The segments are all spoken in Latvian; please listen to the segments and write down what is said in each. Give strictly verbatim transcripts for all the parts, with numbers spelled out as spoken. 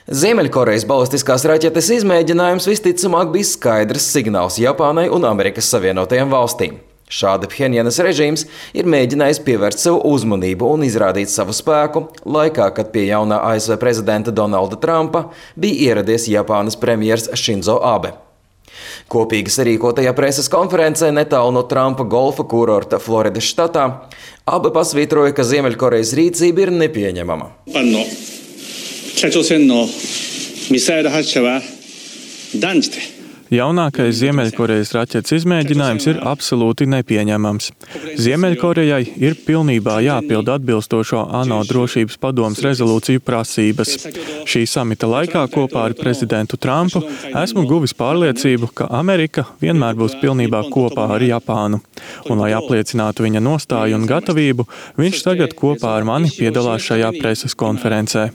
Ziemeļkorejas balistiskās raķetes izmēģinājums visticamāk bija skaidrs signāls Japānai un Amerikas Savienotajām valstīm. Šādi Phenjanas režīms ir mēģinājis pievērst sev uzmanību un izrādīt savu spēku laikā, kad pie jaunā A S V prezidenta Donalda Trumpa bija ieradies Japānas premjers Šinzo Abe. Kopīgi sarīkotajā preses konferencē netālu no Trumpa golfa kurorta Floridas štatā Abe pasvītroja, ka Ziemeļkorejas rīcība ir nepieņemama. 北朝鮮のミサイル発射は断じて Jaunākais Ziemeļkorejas raķetes izmēģinājums ir absolūti nepieņemams. Ziemeļkorejai ir pilnībā jāpilda atbilstošo ANO drošības padomes rezolūciju prasības. Šī samita laikā kopā ar prezidentu Trumpu esmu guvis pārliecību, ka Amerika vienmēr būs pilnībā kopā ar Japānu. Un, lai apliecinātu viņa nostāju un gatavību, viņš tagad kopā ar mani piedalās šajā preses konferencē.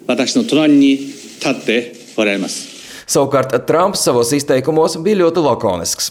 Savukārt Trumps savos izteikumos bija ļoti lakonisks.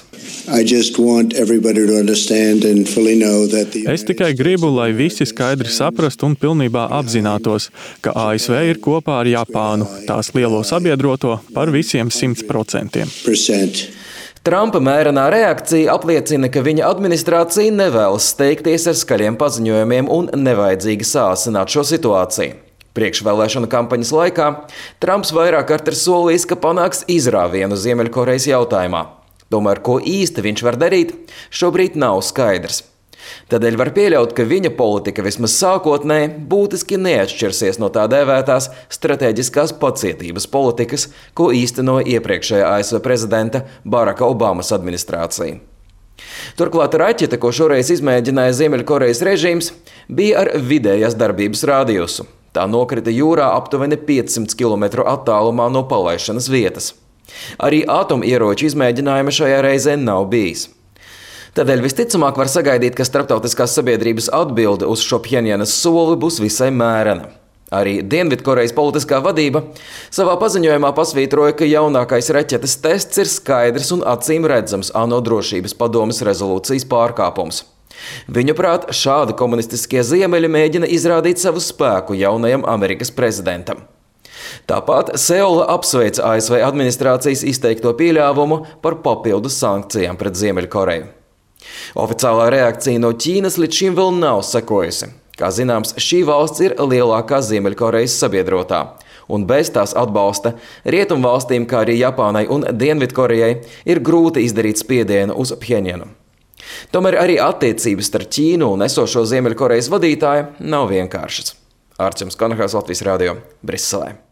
Es tikai gribu, lai visi skaidri saprastu un pilnībā apzinātos, ka A S V ir kopā ar Japānu, tās lielo sabiedroto par visiem simts procentiem. Trumpa mērenā reakcija apliecina, ka viņa administrācija nevēlas steigties ar skaļiem paziņojumiem un nevajadzīgi sāsināt šo situāciju. Priekšvēlēšana kampaņas laikā Trumps vairāk kārt ir solījis, ka panāks izrāvienu Ziemeļkorejas jautājumā. Tomēr, ko īsti viņš var darīt, šobrīd nav skaidrs. Tādēļ var pieļaut, ka viņa politika vismaz sākotnēji būtiski neatšķirsies no tā dēvētās stratēģiskās pacietības politikas, ko īstenoja iepriekšējā A S V prezidenta Baraka Obamas administrācija. Turklāt raķete, ko šoreiz izmēģināja Ziemeļkorejas režīms, bija ar vidējās darbības rādījusu. Tā nokrita jūrā aptuveni piecsimt kilometru attālumā no palaišanas vietas. Arī atomieroču izmēģinājuma šajā reizē nav bijis. Tādēļ visticamāk var sagaidīt, ka starptautiskās sabiedrības atbilde uz šo Phenjanas soli būs visai mērena. Arī Dienvidkorejas politiskā vadība savā paziņojumā pasvītroja, ka jaunākais raķetes tests ir skaidrs un acīm redzams ANO drošības padomes rezolūcijas pārkāpums. Viņuprāt, šādi komunistiskie ziemeļi mēģina izrādīt savu spēku jaunajam Amerikas prezidentam. Tāpat Seula apsveica A S V administrācijas izteikto pieļāvumu par papildus sankcijām pret Ziemeļkoreju. Oficiālā reakcija no Ķīnas līdz šim vēl nav sekojusi. Kā zināms, šī valsts ir lielākā Ziemeļkorejas sabiedrotā, un bez tās atbalsta rietumvalstīm, kā arī Japānai un Dienvidkorejai, ir grūti izdarīt spiedienu uz Phenjanu. Tomēr arī attiecības starp Ķīnu un esošo Ziemeļkorejas vadītāju nav vienkāršas. Ārčuns Konahās, Latvijas radio, Briselē.